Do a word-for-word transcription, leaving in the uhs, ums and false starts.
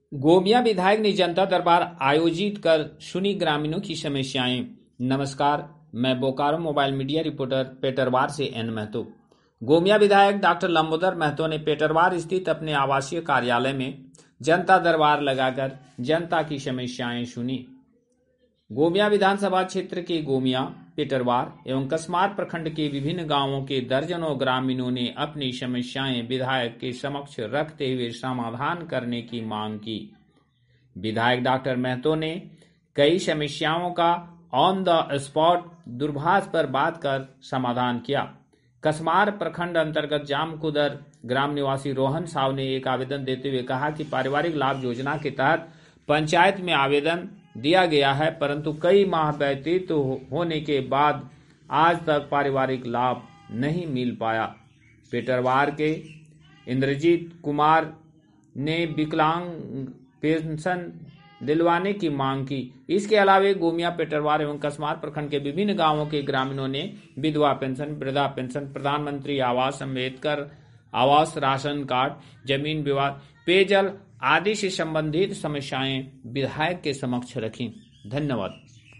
गोमिया विधायक ने जनता दरबार आयोजित कर सुनी ग्रामीणों की समस्याएं। नमस्कार, मैं Bokaro mobile media reporter Petarwar से एन महतो। गोमिया विधायक डॉक्टर लंबोदर महतो ने पेटरवार स्थित अपने आवासीय कार्यालय में जनता दरबार लगाकर जनता की समस्याएं सुनी। गोमिया विधानसभा क्षेत्र के गोमिया, पेटरवार एवं कसमार प्रखंड के विभिन्न गांवों के दर्जनों ग्रामीणों ने अपनी समस्याएं विधायक के समक्ष रखते हुए समाधान करने की मांग की। विधायक डॉक्टर महतो ने कई समस्याओं का ऑन द स्पॉट दूरभाष पर बात कर समाधान किया। कसमार प्रखंड अंतर्गत जामकुदर ग्राम निवासी रोहन साव ने एक आवेदन देते हुए कहा कि पारिवारिक लाभ योजना के तहत पंचायत में आवेदन दिया गया है, परंतु कई माह व्यतीत होने के बाद आज तक पारिवारिक लाभ नहीं मिल पाया। पेटरवार के इंद्रजीत कुमार ने विकलांग पेंशन दिलवाने की मांग की। इसके अलावा गोमिया, पेटरवार एवं कसमार प्रखंड के विभिन्न गांवों के ग्रामीणों ने विधवा पेंशन, वृद्धा पेंशन, प्रधानमंत्री आवास, अम्बेडकर आवास, राशन कार्ड, जमीन विवाद, पेयजल आदि से संबंधित समस्याएं विधायक के समक्ष रखी। धन्यवाद।